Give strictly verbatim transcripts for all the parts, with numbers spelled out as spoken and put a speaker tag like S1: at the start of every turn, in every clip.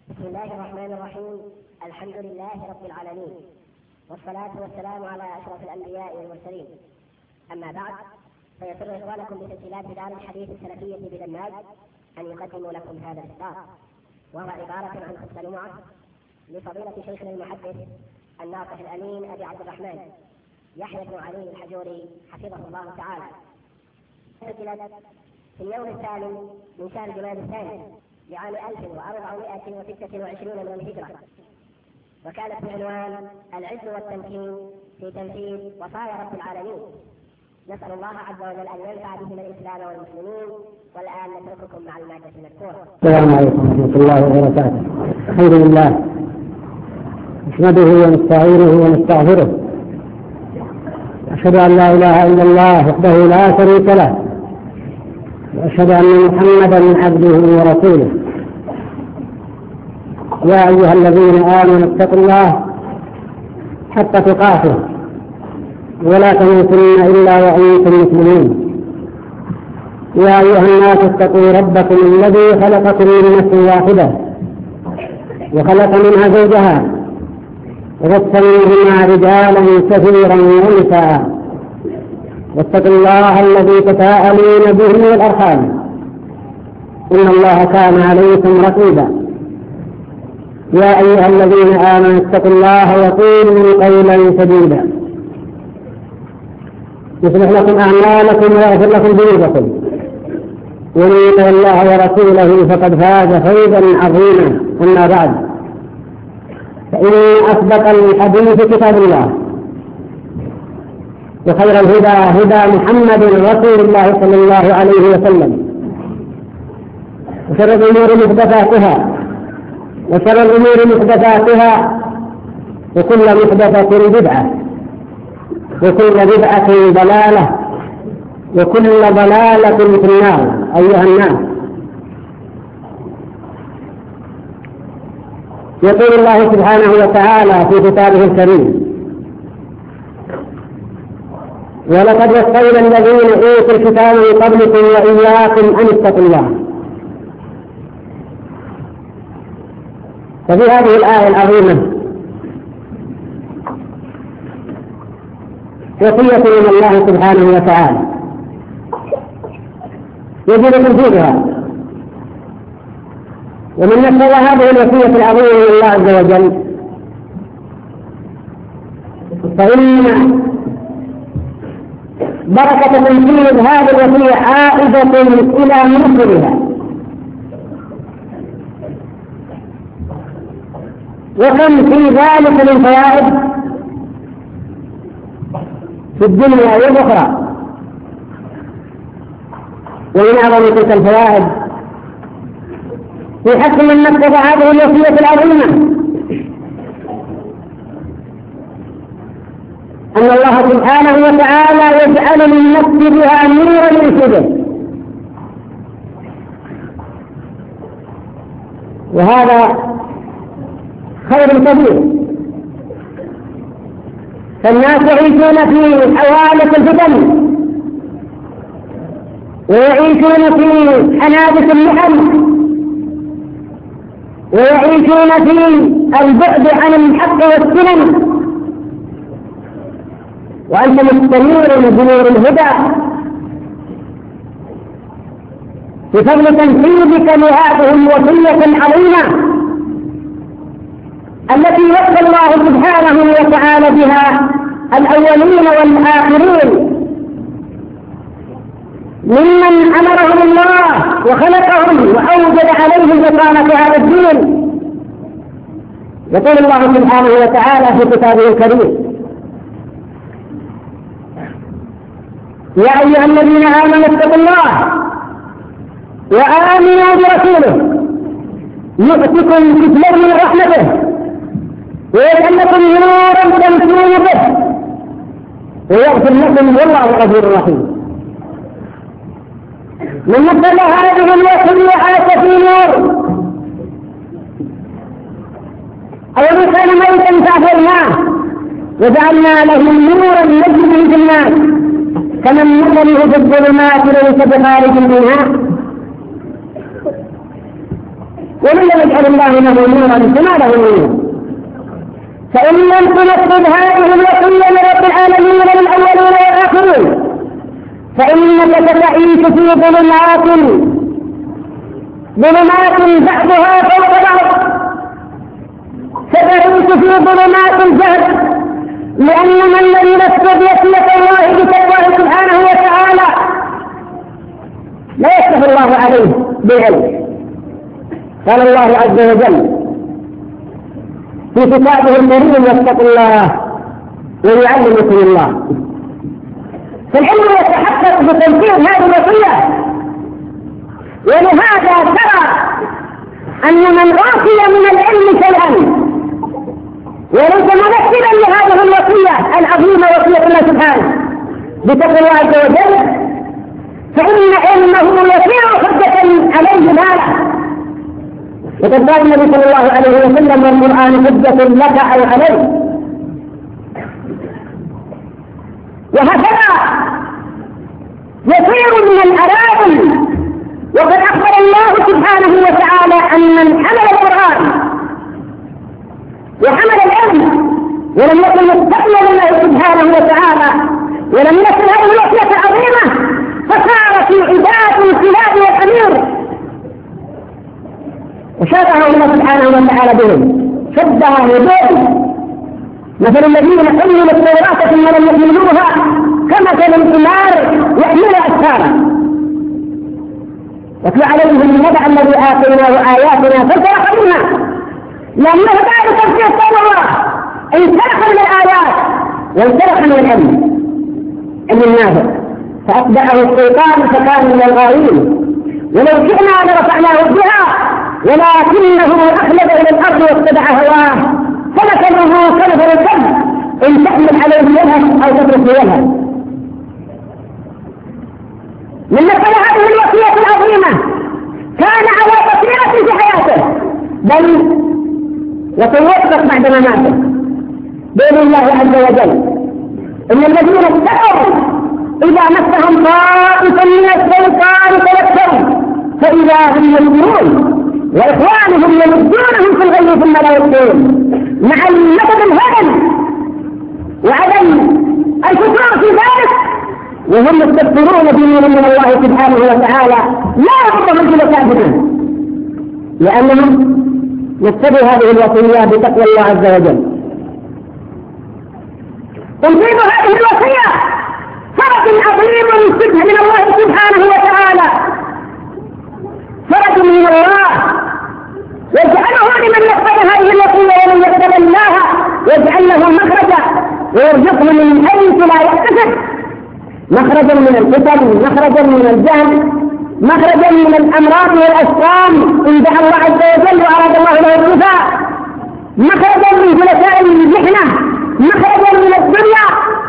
S1: بسم الله الرحمن الرحيم. الحمد لله رب العالمين، والصلاة والسلام على أشرف الأنبياء والمرسلين. أما بعد، فيسر إخوانكم بتسجيلات دار الحديث السلفية بدماج أن يقدموا لكم هذا الإصدار، وهو عبارة عن خطبة جمعة لفضيلة شيخنا المحدث الناصح الأمين أبي عبد الرحمن يحيى بن علي الحجوري حفظه الله تعالى. سجلت في اليوم الثامن من شهر جماد الثاني لعام ألف وأربعمائة وستة وعشرين من الهجرة، وكانت بعنوان العز والتمكين في تنفيذ وصايا رب العالمين. نسأل الله عز وجل أن ينفع بهم الإسلام والمسلمين. والآن نترككم مع المادة المذكورة.
S2: السلام عليكم ورحمة الله وبركاته. الحمد لله، نحمده ونستعينه ونستغفره، أشهد أن لا إله إلا الله وحده لا شريك له، وأشهد أن محمدا عبده ورسوله. يا أيها الذين آمنوا اتقوا الله حق تقاته ولا تموتن إلا وأنتم مسلمون. يا أيها الناس اتقوا ربكم الذي خلقكم من نفس واحدة وخلق منها زوجها وبث منهما رجالا كثيرا ونساء، واتقوا الله الذي تساءلون به والأرحام إن الله كان عليكم رقيبا. يا أيها الذين آمنوا اتقوا الله وقولوا قولا سديدا يصلح لكم أعمالكم ويغفر لكم ذنوبكم، ومن يطع الله ورسوله فقد فاز فوزا عظيما. أما بعد، فإن أصدق الحديث كتاب الله، وخير الهدى هدى محمد رسول الله صلى الله عليه وسلم، وشر الأمور محدثاتها وشر الأمور محدثاتها وكل محدثة بدعة وكل بدعة ضلالة وكل ضلالة في النار. أيها الناس، يقول الله سبحانه وتعالى في كتابه الكريم: ولقد وصينا الذين أوتوا الكتاب من قبلكم وإياكم أن اتقوا الله. ففي هذه الآية العظيمة وصية من الله سبحانه وتعالى يجب تنفيذها، ومن نفذ هذه الوصية العظيمة من الله عز وجل فإن بركة تنفيذ هذه الوصية عائدة إلى منفذها. وكم في ذلك من فوائد في الدنيا والأخرى. ومن أعظم تلك الفوائد في حق من نفذ هذه الوصية العظيمة أن الله سبحانه وتعالى يجعل للنفس بها نورا يرشده، وهذا خير كبير. فالناس يعيشون في حوادث الفتن، ويعيشون في حنادث المحن، ويعيشون في البعد عن الحق والسنن، وأنت مستنير بنور الهدى بفضل تنفيذك لهذه الوصية العظيمة التي وصى الله سبحانه وتعالى بها الأولين والآخرين ممن أمرهم الله وخلقهم وأوجد عليهم إقامة هذا الدين. يقول الله سبحانه وتعالى في كتابه الكريم: يا أيها الذين آمنوا اتقوا الله وآمنوا برسوله يؤتكم كفلا من رحمته ويجعل لكم نورا تمشون به ويغفر لكم والله غفور رحيم. من مثل هذه الوصية عاش في نور، أو من كان ميتا فأحييناه وجعلنا له نورا يمشي به في الناس كمن مثله في الظلمات ليس بخارج منها. ومن لم يجعل الله له نورا فما له نور. فإن لم تنفذ هذه الوصية من رب العالمين للأولين والآخرين فإنك ستعيش في ظلمات ظلمات بعضها فوق بعض، ستعيش في ظلمات الجهل، لأن من لم ينفذ وصية الله بتقواه سبحانه وتعالى لا يفتح الله عليه بالعلم. قال الله عز وجل في كتابه الكريم: واتقوا الله ويعلمكم الله. فالعلم يتحقق بتنفيذ هذه الوصية، ولهذا ترى أن من أوتي من العلم شيئا وليس منفذا لهذه الوصية العظيمة وصية الله سبحانه بتقوى الله عز وجل فإن علمه يصير حجة عليه ماله. وقد قال النبي صلى الله عليه وسلم: والقرآن حجة لك أو عليك. وهكذا يصير من الأراضي. وقد أخبر الله سبحانه وتعالى أن من حمل القرآن وحمل العلم ولم يكن مستقبلا لله سبحانه وتعالى ولم يكن هذه الوصية عظيمة فصار في عباد الكلاب والحمير. وشابه الله سبحانه وتعالى بهم، شبه بهم مثل الذين حملوا التوراة ثم لم يحملوها كمثل الحمار يحمل أسفارا. واتل عليهم النبأ الذي آتيناه آياتنا فانسلخ منها لأنه بعد تفسير التوراة انسلخ من الآيات وانسلخ من العلم علم النافع فأتبعه الشيطان فكان من الغاوين. ولو شئنا لرفعناه بها ولكنه أخلد إلى الأرض واتبع هواه فمثله كمثل الكلب إن تحمل عليه يلهث أو تتركه يلهث. من مثل هذه الوصية العظيمة كان على بصيرة في حياته بل وسيطبق بعد مماته بإذن الله عز وجل. إن الذين اتقوا إذا مسهم طائف من الشيطان تذكروا فإذا هم يبصرون وإخوانهم يمدونهم في الغي ثم لا يبصرون مع المدد الهدم وعدم الفكر في ذلك وهم يستكبرون دينهم من الله سبحانه وتعالى لا يحبهم في مكافئهم لأنهم يتبعوا هذه الوصية بتقوى الله عز وجل. تنفيذ هذه الوصية فرج عظيم سبح من الله سبحانه وتعالى، فرج من الله يجعله لمن يقبل هذه الوصية ومن يتبناها يجعل له مخرجا ويرزقه من حيث لا يحتسب، مخرجا من الفتن، مخرجا من الجهل، مخرجا من الأمراض والأسقام إن دعا الله عز وجل وأراد الله له الشفاء، مخرجا من جلساء المحنة، مخرجا من الدنيا،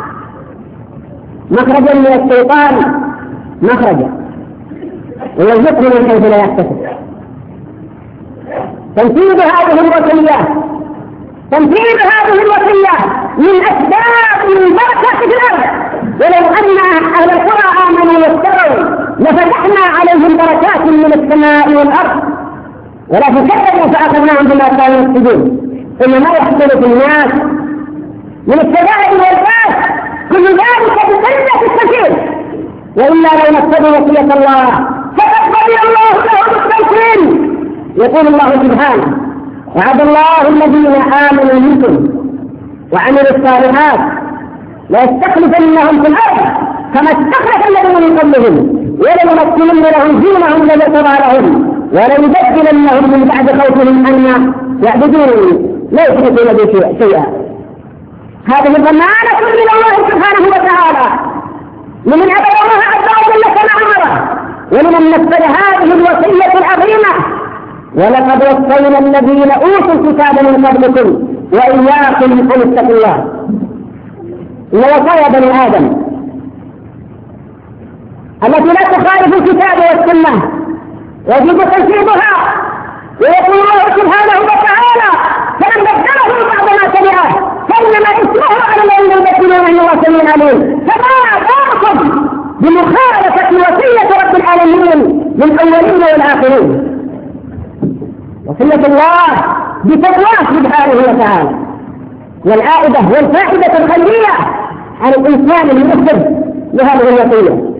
S2: مخرجا من الشيطان، مخرجا ويرزقه من حيث لا يحتسب. تنفيذ هذه الوصية تنفيذ هذه الوصية من أسباب البركة في الأرض. ولو أن أهل القرى آمنوا واتقوا لفتحنا عليهم بركات من السماء والأرض ولكن كذبوا فأخذناهم بما كانوا يكسبون. إنما يحصل في الناس من الشدائد والباس كل ذلك بقلة الكثير، وإلا لو نفذوا وصية الله فقد بني الله لهم التوكيل. يقول الله سبحانه: وعد الله الذين آمنوا منكم وعملوا الصالحات ليستخلفنهم في الأرض كما استخلف الذين من قبلهم وليمكنن لهم دينهم الذي ارتضى لهم وليبدلنهم من بعد خوفهم أن يعبدونني لا يشركون بي شيئا. هذه ضمانة من الله سبحانه وتعالى لمن عبد الله عز وجل كما أمره ولمن نفذ هذه الوصية العظيمة. ولقد وصينا الذين أوتوا الكتاب من قبلكم وإياكم أن اتقوا الله. إن وصايا بني آدم التي لا تخالف الكتاب والسنة يجب تنفيذها. ويقول الله سبحانه وتعالى: فمن بدله بعد ما سمعه فإنما اسمه على الذين يبدلون أن الله سميع عليم. فما بالكم بمخالفة وصية رب العالمين للأولين والآخرين. وسنة الله بتقواه سبحانه وتعالى، والعائدة والفائدة الخيرية على الإنسان المؤثر لهذه الوصية.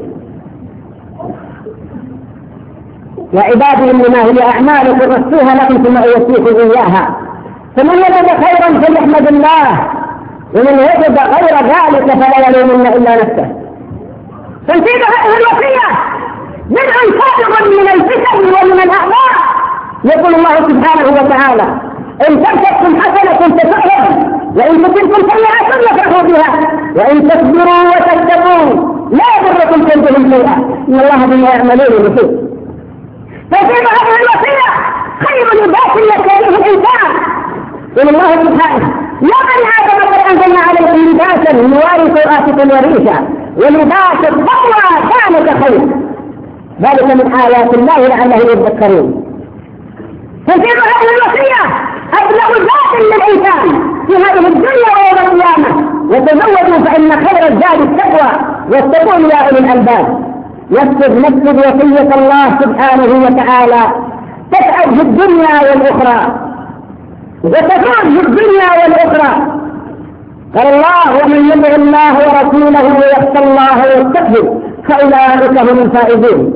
S2: يا عبادي إنما هي أعمالكم رسوها لكم ثم أوصيكم إياها، فمن وجد خيرا فليحمد الله، ومن وجد غير ذلك فلا يلومن إلا نفسه. تنفيذ هذه الوصية بدء صادق من الفتن ومن الأعضاء. يقول الله سبحانه وتعالى: إن تمسككم حسنة تسؤهم، وإن تصبكم سيئة يفرحوا بها، وإن تصبروا وتتقوا لا يضركم كيدهم شيئا إن الله بما يعملون محيط. تنفيذ هذه الوصية خير لباس يكره الإنسان. يقول الله سبحانه: يا بني آدم قد أنزلنا عليكم لباسا يواري سوآتكم وريشا ولباس التقوى ذلك خير، ذلك من آيات الله لعلهم يذكرون. تنفيذ هذه الوصية أبلغ ذات للإنسان في هذه الدنيا ويوم القيامة. وتزودوا فإن خير الزاد التقوى واتقون يا أولي الألباب. يكتب نكتب وصية الله سبحانه وتعالى تسعد في الدنيا والأخرى وتفوز في الدنيا والأخرى. قال الله: ومن يطع الله ورسوله ويخشى الله ويستغفر فأولئك هم الفائزون.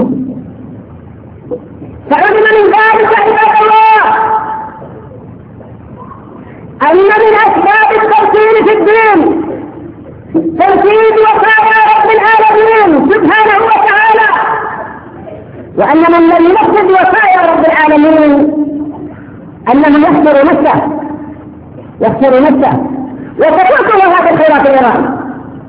S2: فعلم من ذلك عباد الله أن من أسباب الترتيب في الدين ترتيب وصايا رب العالمين سبحانه وتعالى، وأن من لم ينفذ وصايا رب العالمين أنه يخسر نفسه يخسر نفسه وتفوته هذا الخيرات الإيران.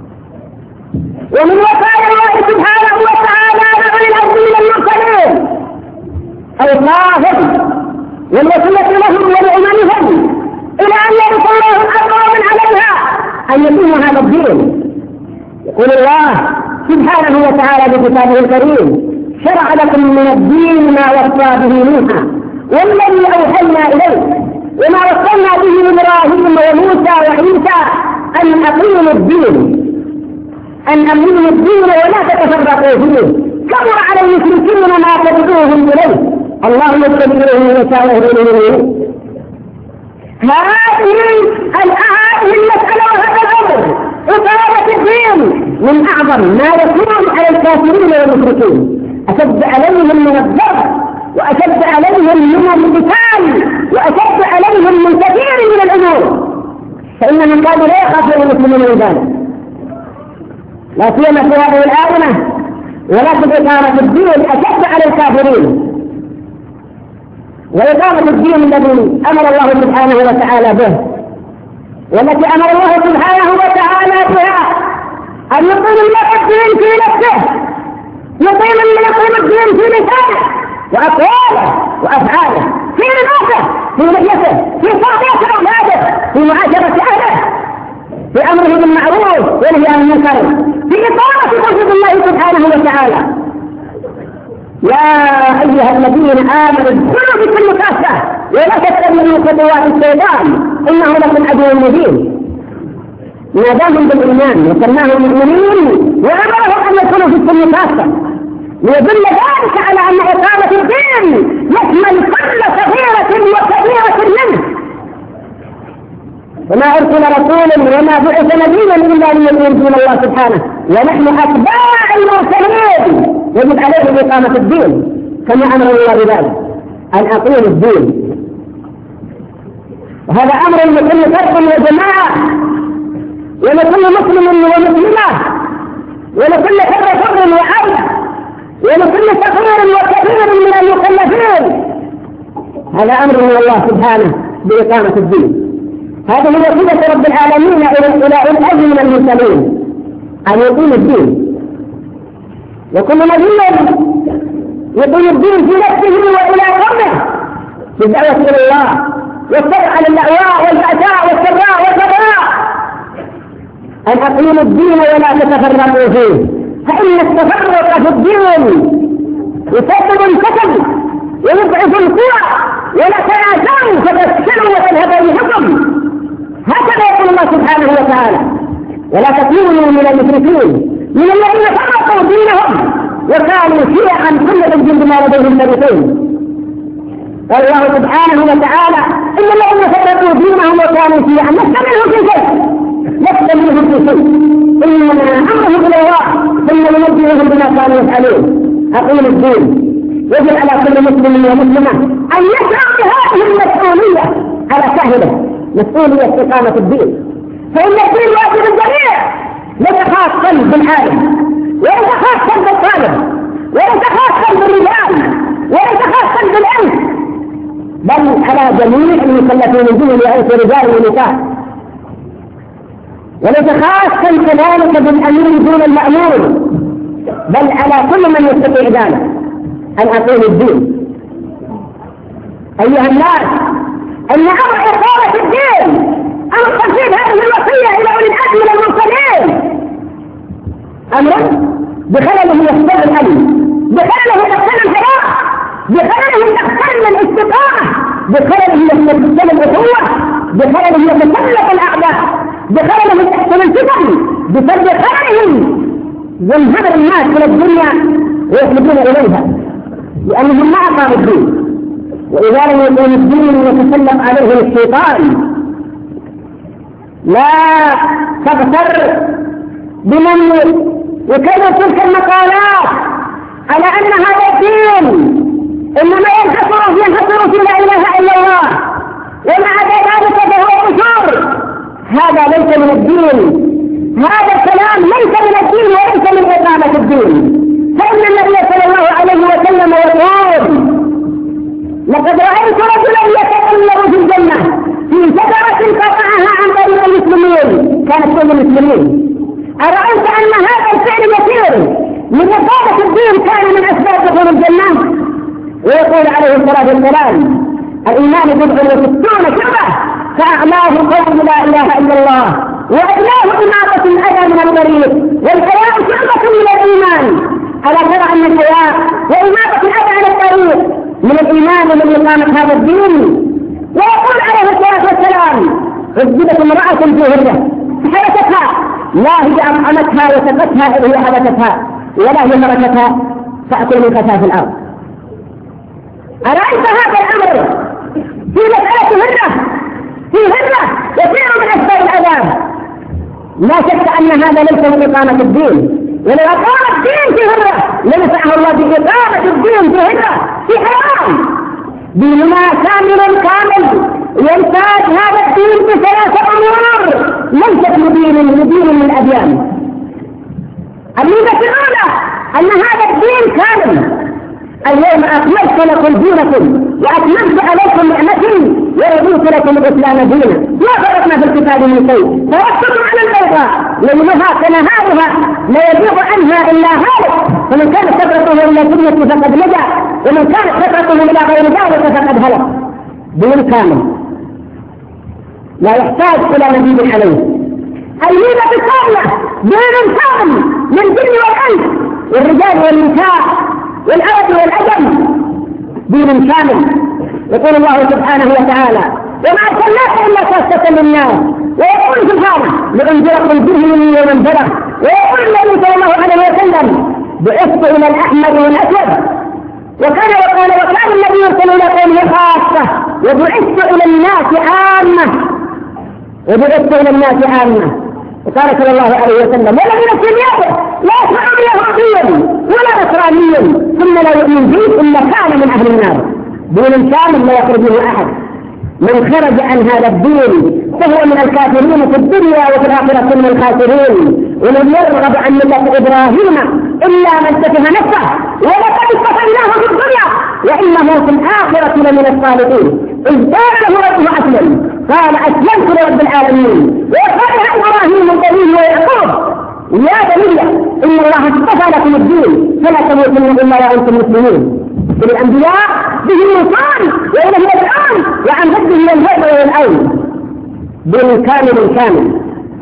S2: ومن وصايا الله سبحانه وتعالى لأولي الأرض من المرسلين أوصاهم والوصية لهم ولأممهم إلى أن يرثوا الله الأرض من عليها أن يتم هذا الدين. يقول الله سبحانه وتعالى بكتابه الكريم: شرع لكم من الدين ما وصى به نوحا والذي أوحينا إليك وما وصلنا به إبراهيم وموسى وعيسى أن أقيموا الدين أن أقيموا الدين ولا تتفرقوا فيه، كبر على المشركين ما تدعوهم إليه، الله يتبع إليه ويشاء إليه. هذه هذه المسألة وهذا الأمر إقامة الدين من أعظم ما يكون على الكافرين والمشركين، أشد عليهم من الضرب وأشد عليهم من القتال وأشد عليهم من كثير من الأمور، فإنهم قالوا لا يخافون المسلمين من ذلك، لا سيما في هذه الآونة، ولكن إقامة الدين أشد على الكافرين. وإقامة الدين الذي أمر الله سبحانه وتعالى به والتي أمر الله سبحانه وتعالى بها أن يقيم الله الدين في نفسه، يقيم الله الدين في لسانه وأقواله وأفعاله، في لباسه، في لحيته، في صوته أولاده، في معاشرة أهله، في أمره بالمعروف ونهي عن المنكر، في إقامة توحيد الله سبحانه وتعالى. يا أيها الذين آمنوا ادخلوا في كل كافة ولا تتبعوا خطوات الشيطان إنه لكم عدو مبين. ناداهم بالإيمان وسماهم مؤمنين وأمرهم أن يدخلوا في كل كافة، ليدل ذلك على أن إقامة الدين يشمل كل صغيرة وكبيرة منه. وما أرسل رسول وما بعث نبي إلا ليؤمن دين الله سبحانه، ونحن أتباع المرسلين يجب عليهم إقامة الدين كما أمر الله بذلك أن أقيم الدين. وهذا أمر لكل فرد وجماعة ولكل مسلم ومسلمة ولكل حر حر وعبد ولكل صغير وكبير من المكلفين. هذا أمر من الله سبحانه بإقامة الدين. هذه هي وصية رب العالمين إلى الأجل من المرسلين أن يقيم الدين. وكل نبي يقيم الدين في نفسه وإلى قومه بالدعوة إلى الله والصبر على الدعوة والبأساء والسراء والضراء، أن أقيموا الدين ولا تتفرقوا فيه، فإن التفرق في الدين يسبب الكسل ويضعف القوى، ولا تنازعوا فتفشلوا وتذهب ريحكم. هكذا يقول الله سبحانه وتعالى: ولا تكونوا من المشركين من الذين فرقوا دينهم وكانوا شيعا كل حزب بما لديهم فرحون. قال الله سبحانه وتعالى إن الذين فرقوا دينهم وكانوا شيعا لست منهم في شيء لست منهم في شيء إنما أمرهم إلى الله ثم ينبئهم بما كانوا يفعلون. أقول الدين يجب على كل مسلم ومسلمة أن يشعر بهذه المسؤولية على كاهله، مسؤولية استقامة الدين، فإن الدين واجب الجميع، ليس خاصا بالعالم وليس خاصا بالطالب وليس خاصا بالرجال وليس خاصا بالأنس، بل على جميع المكلفين به لأنس رجال ونساء، وليس خاصا كذلك بالأمير دون المأمور، بل على كل من يستطيع ذلك أن أقول الدين. أيها الناس، أن أمر إقامة الدين أمر تنفيذ هذه الوصية إلى أولي الأمر من المرسلين أمر بخلله يحتل الأمن، بخلله يحتل الحياة، بخلله يحتل الاستقامة، بخلله يحتل الأخوة، بخلله يتسلق الأعداء، بخلله يحتل الفتن، بخلهم ينهدر الناس من الدنيا ويخلدون إليها لأنهم ما أقاموا الدين. وإذا لم يكون الدين يتسلم عليه الشيطان لا تغتر بمن يكرر تلك المقالات على أن هذا الدين إنما ينحصر ينحصر في لا إله إلا الله ومع ذلك فهو قصور. هذا ليس من الدين، هذا الكلام ليس من الدين وليس من إقامة الدين. فإن النبي صلى الله عليه وسلم يقول: لقد رأيت رجلا يتكلم في الجنة في شجرة قطعها عن طريق المسلمين، كانت كل المسلمين. أرأيت أن هذا الفعل يسير من إقامة الدين كان من أسباب دخول الجنة؟ ويقول عليه الصلاة والسلام: الإيمان بضع وستون شعبة فأعلاه قول لا إله إلا الله وأدناه إماطة الأذى من الطريق والحياء شعبة من الإيمان. ألا ترى أن الحياء وإماطة الأذى عن الطريق من الإيمان ومن إقامة هذا الدين؟ ويقول عليه الصلاة والسلام: عذبت امرأة في هرة فحبستها، لا هي أطعمتها وسقتها هي حبستها ولا هي تركتها تأكل من كثاف الأرض. أرأيت هذا الأمر في مسألة هرة في هرة يصير من أسباب العذاب؟ لا شك أن هذا ليس من إقامة الدين، ولو أقام الدين في هرة لنفعه الله بإقامة الدين في هرة في حرام. ديننا كامل كامل ينتاج هذا الدين بثلاثة أمور ليست لدين لدين من الأديان. الميزة الأولى أن هذا الدين كامل. اليوم أكملت لكم دينكم وأتممت عليكم نعمتي ورضيت لكم الإسلام دينا، ما فرقنا في الكتاب من شيء. توكلوا على البيضاء ليلها كنهارها لا يزيغ عنها إلا هالك، فمن كانت فترته إلى سنتي فقد نجا ومن كانت فترته إلى غير ذلك فقد هلك. دين كامل لا يحتاج إلى مزيد عليه. الميزة الثانية دين كامل من الجن والإنس والرجال والنساء والعرب والعجم، دين كامل. يقول الله سبحانه وتعالى: وما أرسلناك إلا كافة للناس. ويقول سبحانه: لأنذركم به ومن بلغ. ويقول النبي صلى الله عليه وسلم: بعثت إلى الأحمر والأسود. وكان وقال وكان النبي يرسل إلى قومه خاصة وبعثت إلى الناس عامة وبعثت إلى الناس عامة. وقال صلى الله عليه وسلم: ولم يكن يده لا يسمع يهوديا ولا نصرانيا ثم لا يؤمن به إلا كان من أهل النار. دين كامل لا يخرج منه أحد. من خرج عن هذا الدين فهو من الكافرين في الدنيا وفي الآخرة من الخاسرين. ولم يرغب عن ملة إبراهيم إلا من سفه نفسه ولقد اصطفيناه في الدنيا وإنه في الآخرة لمن الصالحين. إذ قال له ربه أسلم قال أسلمت لرب العالمين. وقالها إبراهيم الدليل ويعقوب: يا بني إن الله اصطفى لكم الدين فلا تموتن إلا وأنتم مسلمون. الأنبياء به يوصان وإلى هي الآن وعن هده ينهض إلى الآن. دين كامل كامل.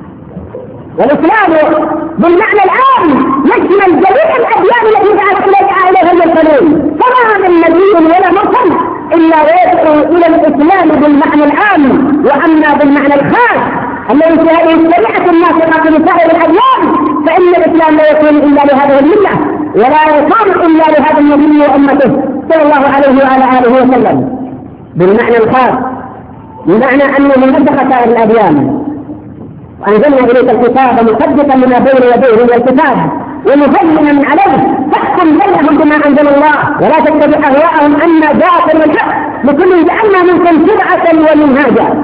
S2: والإسلام بالمعنى العام يشمل جميع الأديان التي دعت إليها المرسلين، فما من نبي ولا مرسل إلا ويدعو إلى الإسلام بالمعنى العام. وأما بالمعنى الخاص الذي في هذه الشريعة الناطقة بسائر الأديان فإن الإسلام لا يكون إلا لهذه الملة ولا يكون إلا لهذا النبي وأمته صلى الله عليه وعلى آله وسلم. بالمعنى الخاص، بمعنى أنه نسخ سائر الأديان، وأنزلنا إليك الكتاب مصدقا لما بين يديه من الكتاب ومهيمنا عليه فاحكم بينهم بما أنزل الله ولا تتبع أهواءهم أن جاءكم الحق لكل جعلنا منكم شرعة ومنهاجا.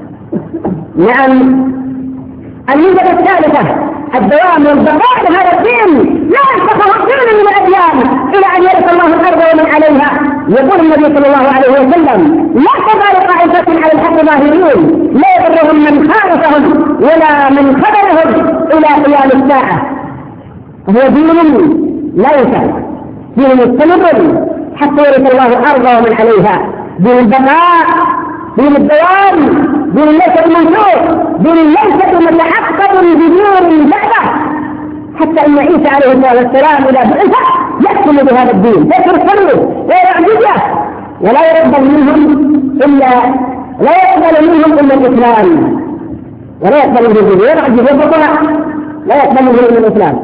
S2: نعم. الميزة الثالثة الدوام والبقاء لهذا الدين لا ينفخه الدين من الأديان إلى أن يرث الله الأرض ومن عليها. يقول النبي صلى الله عليه وسلم لا تزال طائفة على الحق ظاهرين لا يضرهم من خالفهم ولا من خذلهم إلى قيام الساعة. هو دين لا ينفع، دين مستمر حتى يرث الله الأرض ومن عليها، دين البقاء، دين الدوام، دين ليس المنشور، دين ليس متعقب بدين بعده، حتى ان عيسى عليه الصلاه والسلام اذا بعث يحكم بهذا الدين فيرسله ويعجزه ولا يقبل منهم الا لا يقبل منهم الا الاسلام، ولا يقبل منهم يعجز ويطلع لا يقبل منهم الا الاسلام.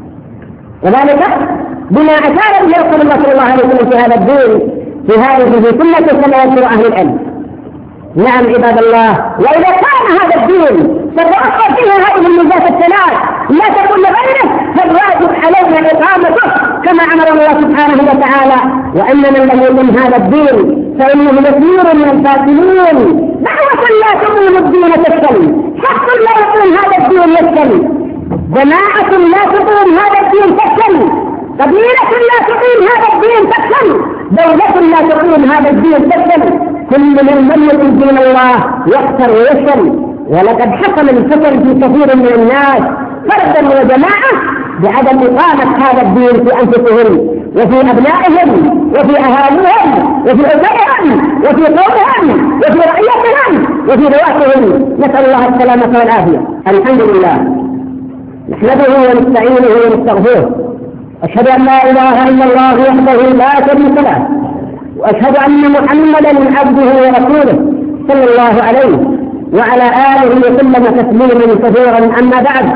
S2: وذلك بما اشار به رسول الله صلى الله عليه وسلم في هذا الدين في هذه سنه كما يذكر اهل العلم. نعم عباد الله، وإذا كان هذا الدين تتوفر فيه هذه الميزات الثلاث لا تكون لغيره فالواجب علينا إقامته كما أمر الله سبحانه وتعالى. وأن من لم يقم هذا الدين فإنه كثير من الفاسدين. دعوة لا تقيم الدين تفشل، حق لا يقيم هذا الدين يفشل، جماعة لا تقيم هذا الدين تفشل، قبيلة لا تقيم هذا الدين تفشل، دولة لا تقيم هذا الدين تفشل. كل من لم يقم دين الله يخسر ويفشل. ولقد حصل الفشل في كثير من الناس فردا وجماعة بعدم إقامة هذا الدين في أنفسهم وفي أبنائهم وفي أهاليهم وفي أسرهم وفي قومهم وفي رعيتهم وفي رواتهم. نسأل الله السلامة والعافية. الحمد لله نحمده ونستعينه ونستغفره، أشهد أن لا إله إلا الله وحده لا شريك له، وأشهد أن محمدا عبده ورسوله صلى الله عليه وعلى آله وسلم تسليما كثيرا. أما بعد،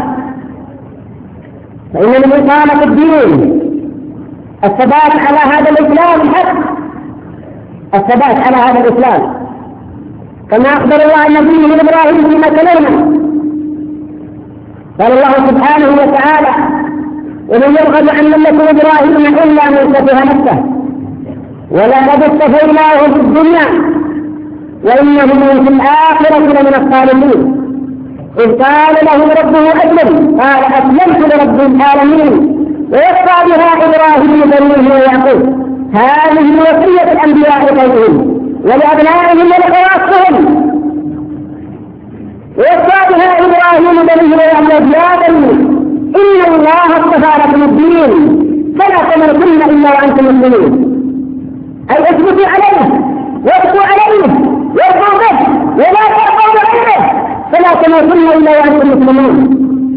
S2: فإن من إقامة الدين الثبات على هذا الإسلام الحق، الثبات على هذا الإسلام كما أخبر الله عن نبيه إبراهيم فيما تلونا. قال الله سبحانه وتعالى: ومن يرغب عن ملة إبراهيم إلا من سفه نفسه ولقد اصطفيناه في الدنيا وإنه في الآخرة لمن الصالحين. إذ قال له ربه أسلم قال أسلمت لرب العالمين. ويقطع بها إبراهيم بنيه ويعقوب. هذه وصية الأنبياء لقومهم ولأبنائهم ولخواصهم. ويقطع بها إبراهيم بنيه ويعقوب: يا بني إن الله اصطفى لكم الدين فلا تموتن إلا وأنتم مسلمون. أي اثبتوا عليه وابقوا عليه وابقوا به ولا ترقوا بغيره فلا تموتن إلا وأنتم مسلمون.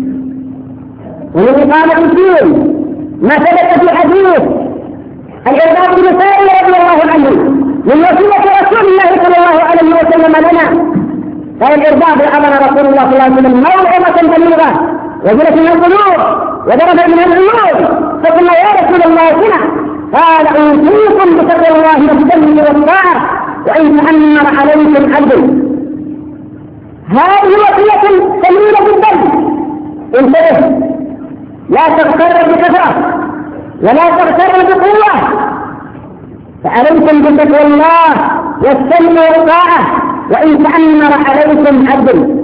S2: ومن إقامة الدين ما ثبت في حديث الإرباط بن سارية رضي الله عنه من وصية رسول الله صلى الله عليه وسلم لنا. قال الإرباط: أمر رسول الله صلى الله عليه وسلم موعظة بليغة وجلت من القلوب وضرب من العيون، فقلنا: يا رسول الله سمع. قال: أوصيكم بتقوى الله والسلم والطاعة وإن تأمر عليكم عبد. هذه وصية ثمينة جدا. انتبه، لا تغتر بكثرة ولا تغتر بقوة، فعليكم بتقوى الله والسلم والطاعة وإن تأمر عليكم عبد.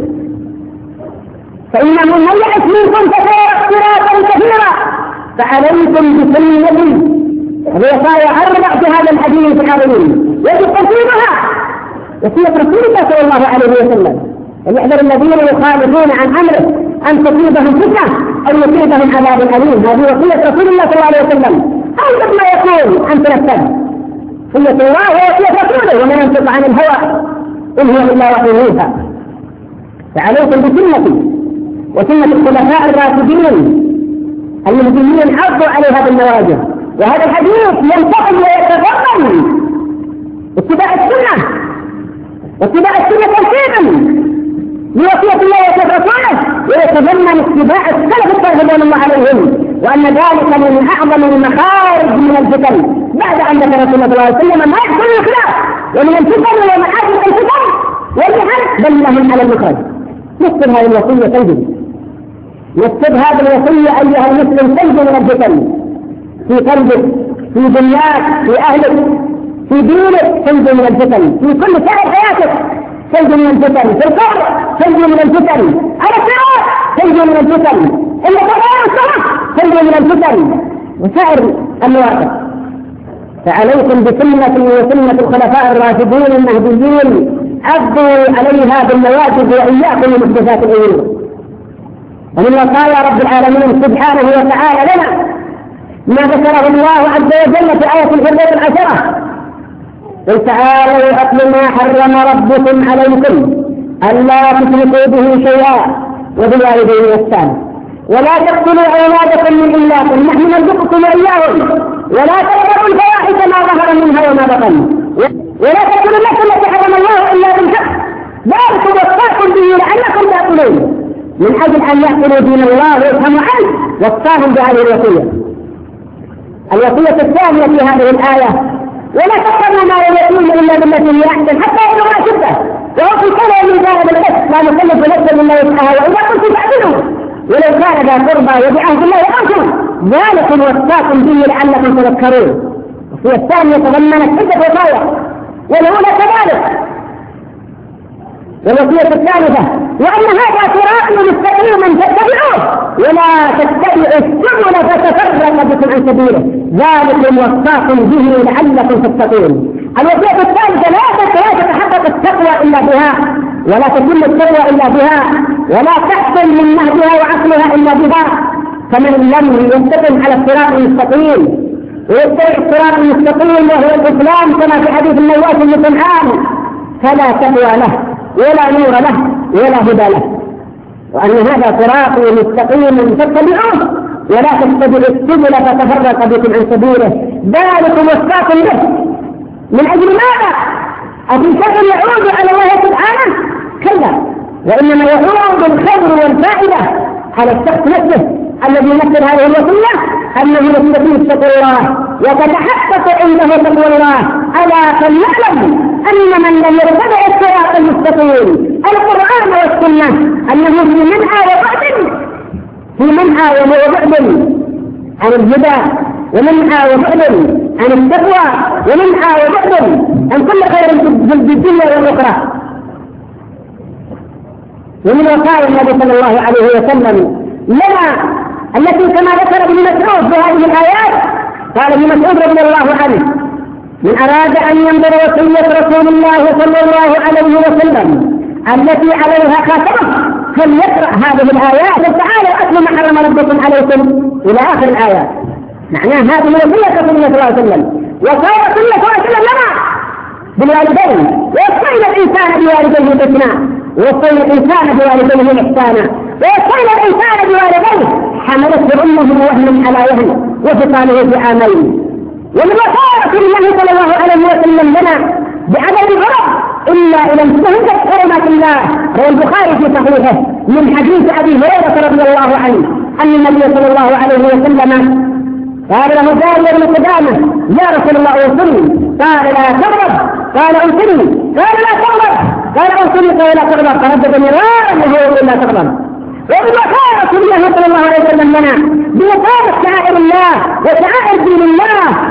S2: فإنه من يعش منكم فسيرى اختلافا كثيرا فعليكم بسنتي. الوصايا أربع في هذا الحديث العظيم يجب تنفيذها. وصية رسول الله صلى الله عليه وسلم: وليحذر الذين يخالفون عن أمره أن تصيبهم فتنة أو يصيبهم عذاب أليم. هذه وصية رسول الله صلى الله عليه وسلم أوجب ما يكون أن تنفذ. وصية الله ووصية رسوله وما ينطق عن الهوى إن هو إلا وحي يوحى. فعليكم بسنتي وسنة الخلفاء الراشدين المهديين عضوا عليها بالنواجذ. وهذا الحديث ينتقل ويتضمن اتباع السنة واتباع السنة تنفيذا لوصية الله وصية رسوله، ويتضمن اتباع السلف الصالح رضوان الله عليهم، وأن ذلك من أعظم المخارج من الفتن بعد أن ذكر رسول الله صلى الله عليه وسلم ما يحصل من الخلاف ومن الفتن ومحاسن الفتن والجهل دلهم على المخرج. نكتب هذه الوصية تنجز، نكتب هذه الوصية أيها المسلم تنجز من الفتن في قلبك، في دنياك، في أهلك، في دينك تنجز من الفتن، في كل سائر حياتك تنجز من الفتن، في القبر تنجز من الفتن، على الصراط تنجز من الفتن، إلا تغير الصلاة تنجز من الفتن وسائر المواقف. فعليكم بسنة وسنة الخلفاء الراشدين المهديين عضوا عليها بالنواجذ وإياكم محدثات الأمور. ومن وصايا رب العالمين سبحانه وتعالى لنا ما ذكره الله عز وجل في آية الحجة العشرة: قل تعالوا أتل ما حرم ربكم عليكم ألا تشركوا به شيئا وبالوالدين إحسانا ولا تقتلوا أولادكم من إملاق نحن نرزقكم وإياهم ولا تقربوا الفواحش ما ظهر منها وما بطن ولا تقتلوا النفس التي حرم الله إلا بالحق ذلكم وصاكم به لعلكم تعقلون. من أجل أن يعقلوا دين الله ويفهموا عنه وصاهم بهذه الوصية. الوصية الثانية في هذه الآية: ولا تقربوا مال اليتيم إلا بالتي هي أحسن حتى يبلغ أشده وهو في كل من كان بالقسط لا نكلف نفسا مما يسعاها وإذا كنتم تعدلوا ولو كان ذا قربى وبعهد الله أوفوا ذلكم وصاكم به لعلكم تذكرون. الوصية الثانية تضمنت عدة وصايا والأولى كذلك. والوصية الثالثة: وأن هذا صراط مستقيما فاتبعوه ولا تتبعوا السبل فتفرق بكم عن سبيله ذلكم وصاكم به لعلكم تتقون. الوصية الثالثة: لا تتحقق التقوى إلا بها ولا تتم التقوى إلا بها ولا تحصل من مهدها وعقلها إلا بها. فمن لم يستقم على الصراط المستقيم ويتبع الصراط المستقيم وهو الإسلام كما في حديث النواس بن سمعان فلا تقوى له ولا نور له ولا هدى له. وأن هذا صراط مستقيم فاتبعوه ولا تتبعوا السبل فتفرق بكم عن سبيله ذلكم وصاكم به. من أجل ماذا؟ أفي شيء يعود على الله سبحانه؟ كلا، وإنما يعود بالخير والفائدة على الشخص نفسه الذي ينفذ هذه الوصية أنه يستطيع تقوى الله وتتحقق عنده تقوى الله. ألا فلنعلم أن من لم يتبع الصراط المستقيم القرآن والسنة أنه في منعى وبعد في منعى وبعد عن الهدى ومنعى وبعد عن التقوى ومنعى وبعد عن كل خير في الدنيا والأخرى. ومن وصايا النبي صلى الله عليه وسلم لنا التي كما ذكر ابن مسعود في هذه الآيات قال ابن مسعود رضي الله عنه: من أراد أن ينظر وصية رسول الله صلى الله عليه وسلم التي عليها خاتمه فليقرأ هذه الآيات تعالوا أتلوا ما حرم ربكم عليكم إلى آخر الآيات. معناه هذه وصية رسول الله صلى الله عليه وسلم وصايا رسول الله صلى الله عليه وسلم لنا بالوالدين وصينا الإنسان بوالديه حسنا وصينا الإنسان بوالديه إحسانا وصينا الإنسان بوالديه حملته أمه وهنا على وهن وفصاله في عامين. ومن وصايا رسول الله صلى الله عليه وسلم لنا بعدم الغرب إلا إلى انتهكت حرمات الله. روى البخاري في صحيحه من حديث أبي هريرة رضي الله عنه أن النبي صلى الله عليه وسلم قال له دار بن قدامة: يا رسول الله أوصني. قال: لا تغضب. قال: أوصني. قال: لا تغضب. قال: أوصني. قال: لا تغضب. فردد مرارا وهو يقول: لا تغضب. ومن وصايا رسول الله صلى الله عليه وسلم لنا بإقامة شعائر الله وشعائر دين الله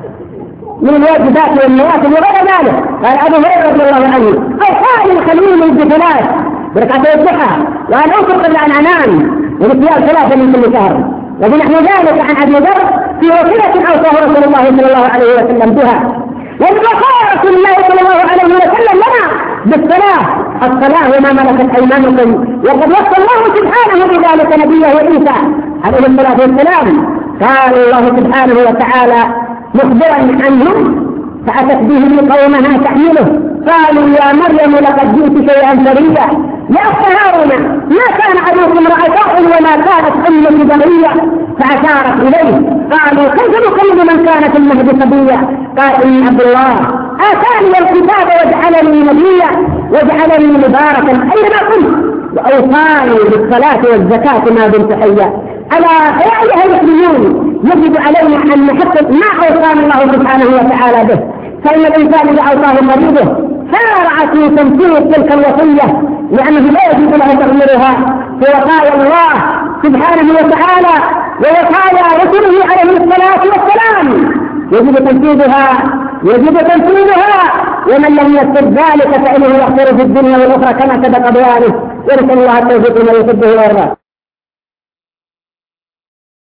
S2: من الواجبات والنوافل وغير ذلك. قال أبو هريرة رضي الله عنه: أوصاني الخليل الجبلات بركعتي الضحى وأن أنفق قبل أن أنام وبصيام ثلاثة من كل شهر. وبنحو ذلك عن أبي ذر في وصية أوصاه رسول الله صلى الله عليه وسلم بها. ومن وصايا رسول الله صلى الله عليه وسلم لنا بالصلاة: الصلاة وما ملكت أيمانكم. وقد وصى الله سبحانه بذلك نبيه عيسى عليه الصلاة والسلام. قال الله سبحانه وتعالى مخبرا عنهم: فأتت به قومها تحمله قالوا: يا مريم لقد جئت شيئا فريدا. يا أخت هارون ما كان أبوك امرأ سوء وما كانت أمك بغية. فأشارت إليه. قالوا: كيف نكلم من كان في المهد صبيا؟ قال: إني عبد الله آتاني الكتاب وجعلني نبيا واجعلني مباركا أينما كنت وأوصاني بالصلاة والزكاة ما دمت حيا. ألا يا أيها المسلمون يجب علينا أن نحقق ما أوصانا الله سبحانه وتعالى به، فإن الإنسان إذا أوصاه مريضه سارع في تنفيذ تلك الوصية لأنه لا يجب له تغييرها في وقايا الله سبحانه وتعالى ووقايا رسله عليه الصلاة والسلام، يجب تنفيذها يجب تنفيذها ومن لم يسر ذلك فإنه يخسر في الدنيا والأخرى كما سبق بيانه. ونسأل الله التوفيق لما يحبه ويرضاه.